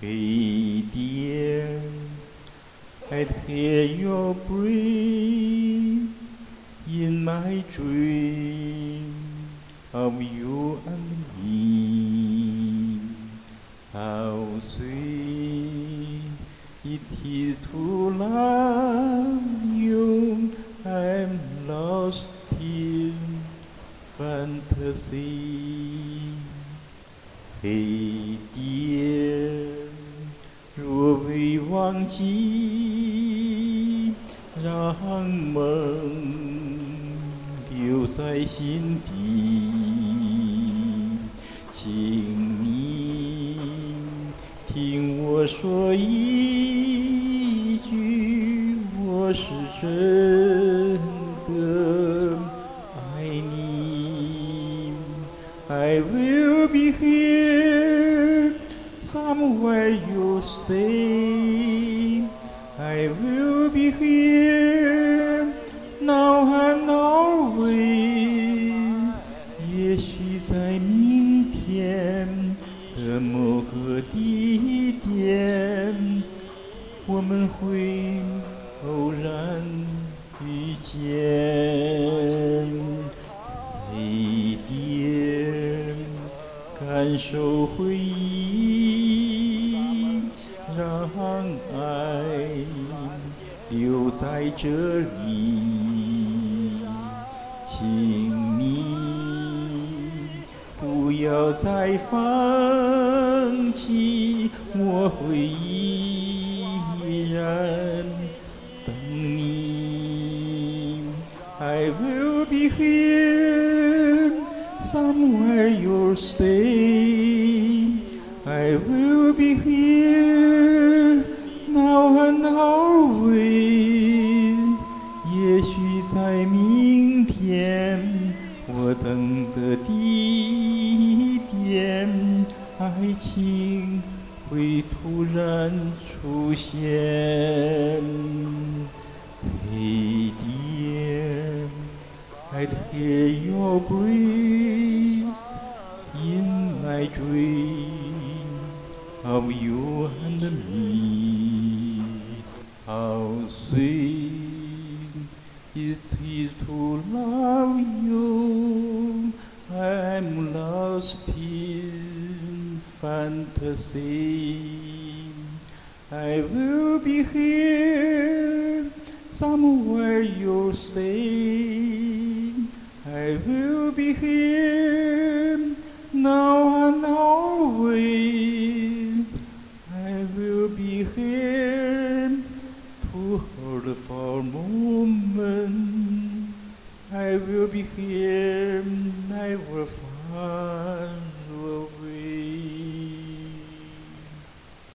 Hey dear, I'd hear your breath in my dream of you and me. How sweet it is to love you. I'm lost in fantasy. Hey dear, 若未忘记，让梦留在心底，请你听我说一句，我是真的爱你。I will be here somewhere you stay. I will be here now and always. 也许在明天的某个地点，我们会偶然遇见。Hey dear，感受回忆，让爱留在这里，请你不要再放弃，我会依然等你。I will be here somewhere you'll stay. I will be here now and always. 也许在明天，我等的地点，爱情会突然出现。Hey dear, I'd hear your breath in my dream of you and me. How sweet it is to love you. I'm lost in fantasy. I will be here somewhere you'll stay. I will be here now and always. I will be here to hold for a moment. I will be here never far.